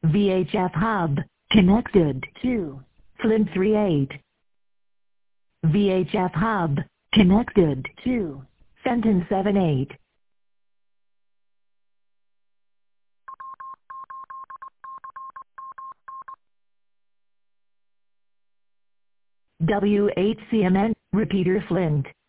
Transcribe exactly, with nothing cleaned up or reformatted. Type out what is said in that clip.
V H F hub connected to Flint three eight. V H F hub connected to Fenton seven eight. W eight C M N repeater Flint.